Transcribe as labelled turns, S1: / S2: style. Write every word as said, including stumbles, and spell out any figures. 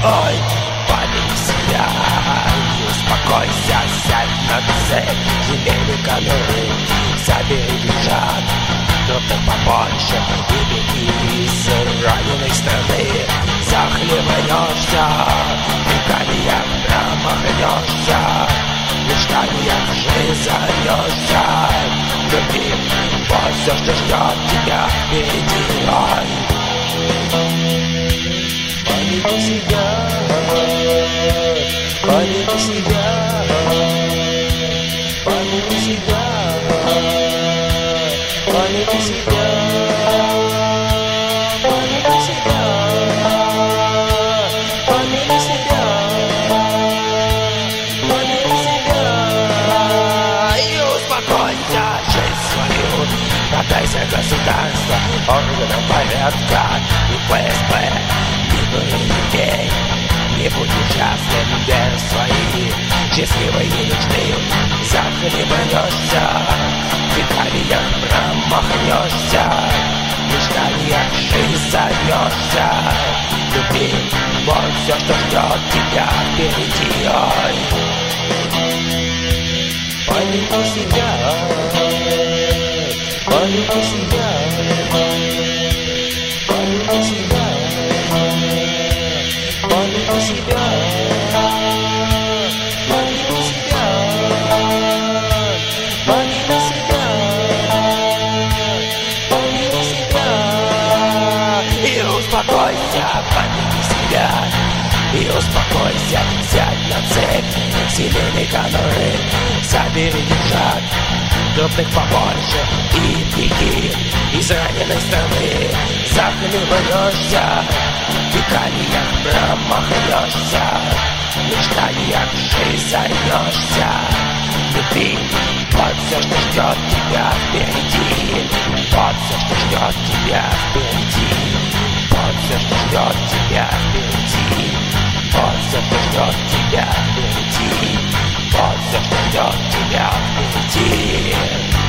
S1: Ой, помяни себя и успокойся, сядь на цель, земельные конуры, забери лежат, трупных побольше, и беги из раненой страны, захлебнешься, дыханием промахнешься, мечтанием жизнь зальешься, люби, вот все, что ждет тебя впереди. Полюби себя, полюби себя, полюби себя, полюби себя, полюби себя, полюби себя, полюби себя. И успокойся, жизнь свою, отдайся государству, органам порядка и ФСБ. Людей, не будь счастлив без своих, счастливой не мечты, захлебнешься, дыханием промахнешься, мечтанием жизнь зальешься, люби, вот все, что ждет тебя впереди. Ой. Полюби себя, полюби себя, полюби себя. Полюби себя, полюби себя, полюби себя, полюби себя. И успокойся, полюби себя, и успокойся, сядь на цепь, семейной конуры, забери лежат, крупных побольше, и беги из раненой страны, захлебнешься, дыханием промахнешься, мечтанием жизнь зальешься, люби, вот все, что ждет тебя впереди, вот все, что ждет тебя впереди, вот все, что ждет тебя впереди, вот все, что ждет тебя впереди, вот все, что ждет тебя впереди.